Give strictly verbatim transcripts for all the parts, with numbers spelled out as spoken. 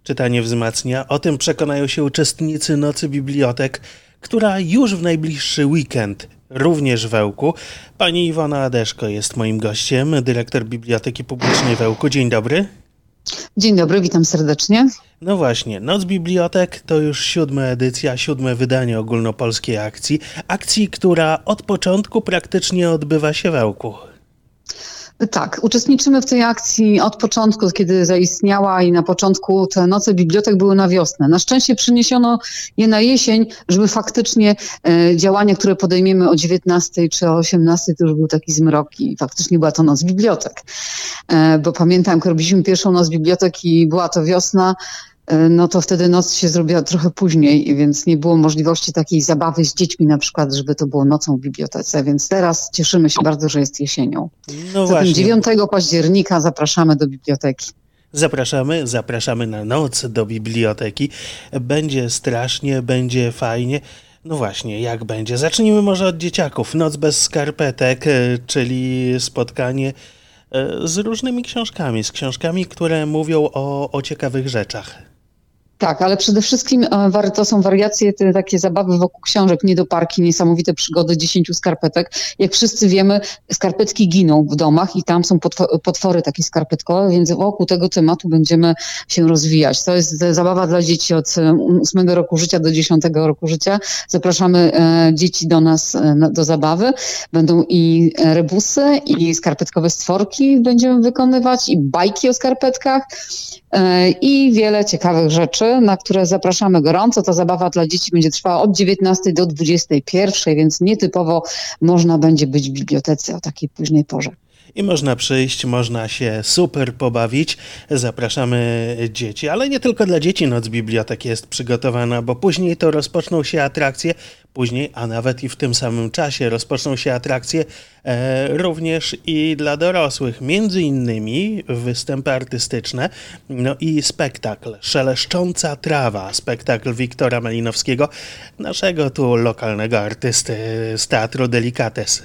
Czytanie wzmacnia. O tym przekonają się uczestnicy Nocy Bibliotek, która już w najbliższy weekend, również w Ełku. Pani Iwona Adeszko jest moim gościem, dyrektor Biblioteki Publicznej w Ełku. Dzień dobry. Dzień dobry, witam serdecznie. No właśnie, Noc Bibliotek to już siódma edycja, siódme wydanie ogólnopolskiej akcji. Akcji, która od początku praktycznie odbywa się w Ełku. Tak, uczestniczymy w tej akcji od początku, kiedy zaistniała i na początku te Noce Bibliotek były na wiosnę. Na szczęście przyniesiono je na jesień, żeby faktycznie e, działania, które podejmiemy o dziewiętnastej czy o osiemnastej, to już był taki zmrok i faktycznie była to Noc Bibliotek. E, bo pamiętam, jak robiliśmy pierwszą Noc Bibliotek i była to wiosna, no to wtedy noc się zrobiła trochę później, więc nie było możliwości takiej zabawy z dziećmi na przykład, żeby to było nocą w bibliotece, więc teraz cieszymy się bardzo, że jest jesienią. No Zatem właśnie. dziewiątego października zapraszamy do biblioteki. Zapraszamy, zapraszamy na noc do biblioteki. Będzie strasznie, będzie fajnie. No właśnie, jak będzie? Zacznijmy może od dzieciaków. Noc bez skarpetek, czyli spotkanie z różnymi książkami, z książkami, które mówią o, o ciekawych rzeczach. Tak, ale przede wszystkim to są wariacje, te takie zabawy wokół książek, niedoparki, niesamowite przygody dziesięciu skarpetek. Jak wszyscy wiemy, skarpetki giną w domach i tam są potwory takie skarpetkowe, więc wokół tego tematu będziemy się rozwijać. To jest zabawa dla dzieci od ósmego roku życia do dziesiątego roku życia. Zapraszamy dzieci do nas do zabawy. Będą i rebusy, i skarpetkowe stworki będziemy wykonywać, i bajki o skarpetkach, i wiele ciekawych rzeczy, na które zapraszamy gorąco. Ta zabawa dla dzieci będzie trwała od dziewiętnastej do dwudziestej pierwszej, więc nietypowo można będzie być w bibliotece o takiej późnej porze. I można przyjść, można się super pobawić. Zapraszamy dzieci, ale nie tylko dla dzieci Noc Bibliotek jest przygotowana, bo później to rozpoczną się atrakcje, później, a nawet i w tym samym czasie rozpoczną się atrakcje e, również i dla dorosłych. Między innymi występy artystyczne, no i spektakl Szeleszcząca trawa, spektakl Wiktora Malinowskiego, naszego tu lokalnego artysty z Teatru Delikates.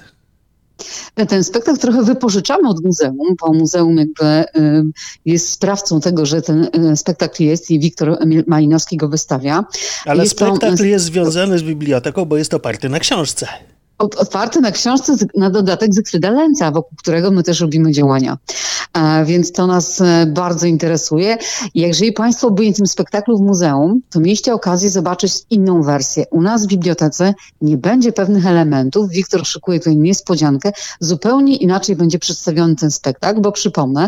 Ten spektakl trochę wypożyczamy od muzeum, bo muzeum jakby jest sprawcą tego, że ten spektakl jest i Wiktor Malinowski go wystawia. Ale jest spektakl to... jest związany z biblioteką, bo jest oparty na książce. Otwarty na książce, na dodatek Zygfryda Lenca, wokół którego my też robimy działania. A więc to nas bardzo interesuje. Jeżeli Państwo byli w tym spektaklu w muzeum, to mieliście okazję zobaczyć inną wersję. U nas w bibliotece nie będzie pewnych elementów. Wiktor szykuje tutaj niespodziankę. Zupełnie inaczej będzie przedstawiony ten spektakl, bo przypomnę,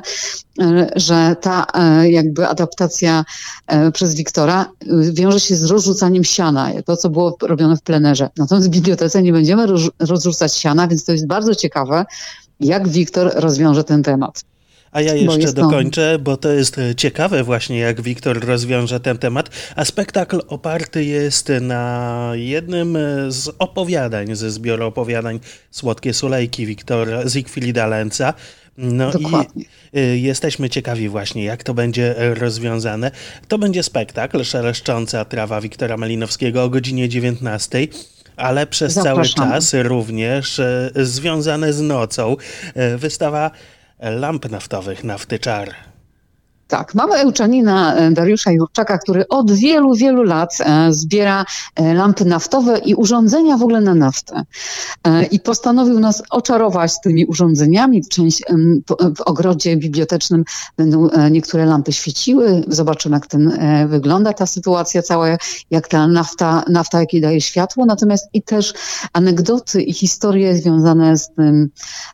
że ta jakby adaptacja przez Wiktora wiąże się z rozrzucaniem siana. To, co było robione w plenerze. Natomiast w bibliotece nie będziemy rozrzucać siana, więc to jest bardzo ciekawe, jak Wiktor rozwiąże ten temat. A ja jeszcze bo dokończę, bo to jest ciekawe właśnie, jak Wiktor rozwiąże ten temat, a spektakl oparty jest na jednym z opowiadań, ze zbioru opowiadań Słodkie Sulejki Wiktora Zygfrida Lenca. No Dokładnie. i jesteśmy ciekawi właśnie, jak to będzie rozwiązane. To będzie spektakl Szeleszcząca trawa Wiktora Malinowskiego o godzinie dziewiętnastej. Ale przez Zapraszamy. cały czas również e, związane z nocą e, wystawa lamp naftowych Nafty Czar. Tak, mamy Ełczanina Dariusza Jurczaka, który od wielu, wielu lat zbiera lampy naftowe i urządzenia w ogóle na naftę. I postanowił nas oczarować tymi urządzeniami. Część w ogrodzie bibliotecznym będą niektóre lampy świeciły. Zobaczymy, jak ten wygląda ta sytuacja cała, jak ta nafta, nafta jakie daje światło. Natomiast i też anegdoty i historie związane z tym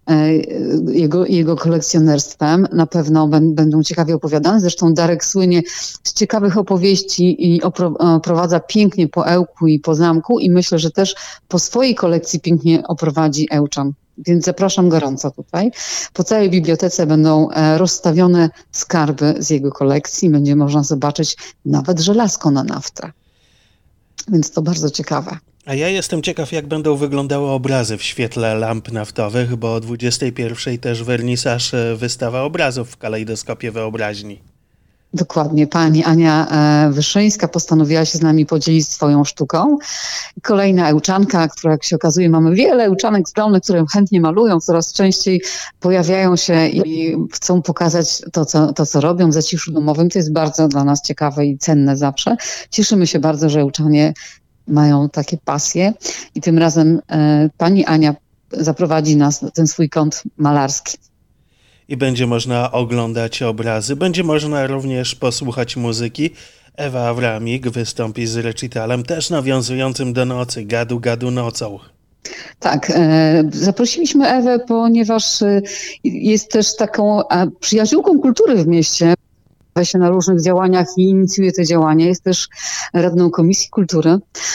jego, jego kolekcjonerstwem na pewno będą ciekawie opowiadane. Zresztą Darek słynie z ciekawych opowieści i oprowadza pięknie po Ełku i po zamku i myślę, że też po swojej kolekcji pięknie oprowadzi Ełczan. Więc zapraszam gorąco tutaj. Po całej bibliotece będą rozstawione skarby z jego kolekcji. Będzie można zobaczyć nawet żelazko na naftę. Więc to bardzo ciekawe. A ja jestem ciekaw, jak będą wyglądały obrazy w świetle lamp naftowych, bo o dwudziestej pierwszej też wernisaż wystawa obrazów w kalejdoskopie wyobraźni. Dokładnie. Pani Ania e, Wyszyńska postanowiła się z nami podzielić swoją sztuką. Kolejna Ełczanka, która jak się okazuje, mamy wiele Ełczanek zdolnych, które chętnie malują, coraz częściej pojawiają się i chcą pokazać to, co, to, co robią w zaciszu domowym. To jest bardzo dla nas ciekawe i cenne zawsze. Cieszymy się bardzo, że Ełczanie mają takie pasje i tym razem e, pani Ania zaprowadzi nas na ten swój kąt malarski. I będzie można oglądać obrazy, będzie można również posłuchać muzyki. Ewa Awramik wystąpi z recitalem też nawiązującym do nocy, Gadu Gadu nocą. Tak, e, zaprosiliśmy Ewę, ponieważ e, jest też taką e, przyjaciółką kultury w mieście. Się na różnych działaniach i inicjuje te działania. Jest też radną Komisji Kultury.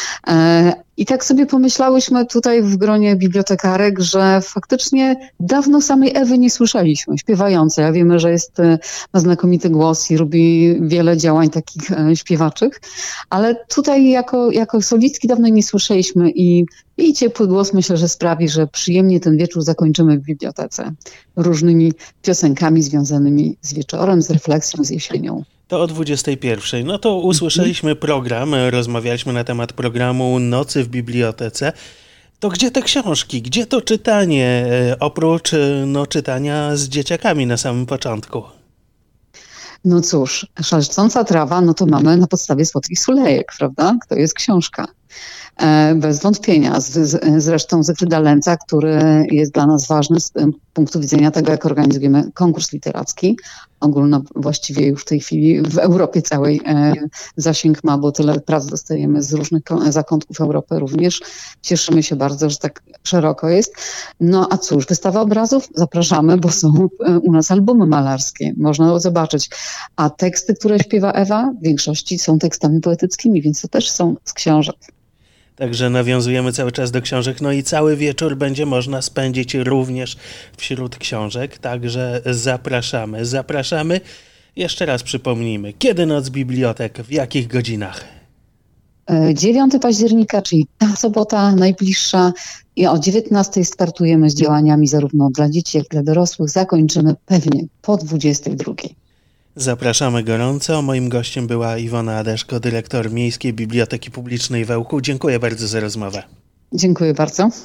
I tak sobie pomyślałyśmy tutaj w gronie bibliotekarek, że faktycznie dawno samej Ewy nie słyszeliśmy, śpiewającej. Ja wiemy, że jest, ma znakomity głos i robi wiele działań takich śpiewaczych, ale tutaj jako, jako solistki dawno nie słyszeliśmy i jej ciepły głos myślę, że sprawi, że przyjemnie ten wieczór zakończymy w bibliotece różnymi piosenkami związanymi z wieczorem, z refleksją, z jesienią. To o dwudziestej pierwszej. No to usłyszeliśmy program, rozmawialiśmy na temat programu Nocy w bibliotece. To gdzie te książki, gdzie to czytanie, oprócz no, czytania z dzieciakami na samym początku? No cóż, Szalcząca trawa, no to mamy na podstawie Słodkich Sulejek, prawda? To jest książka. Bez wątpienia. Zresztą Zygfryda Lenca, który jest dla nas ważny z punktu widzenia tego, jak organizujemy konkurs literacki. Ogólno właściwie już w tej chwili w Europie całej zasięg ma, bo tyle prac dostajemy z różnych zakątków Europy również. Cieszymy się bardzo, że tak szeroko jest. No a cóż, wystawa obrazów? Zapraszamy, bo są u nas albumy malarskie. Można zobaczyć. A teksty, które śpiewa Ewa, w większości są tekstami poetyckimi, więc to też są z książek. Także nawiązujemy cały czas do książek, no i cały wieczór będzie można spędzić również wśród książek, także zapraszamy, zapraszamy. Jeszcze raz przypomnijmy, kiedy Noc Bibliotek, w jakich godzinach? dziewiątego października, czyli ta sobota najbliższa i o dziewiętnastej startujemy z działaniami zarówno dla dzieci, jak i dla dorosłych. Zakończymy pewnie po dwudziestej drugiej. Zapraszamy gorąco. Moim gościem była Iwona Adeszko, dyrektor Miejskiej Biblioteki Publicznej w Ełku. Dziękuję bardzo za rozmowę. Dziękuję bardzo.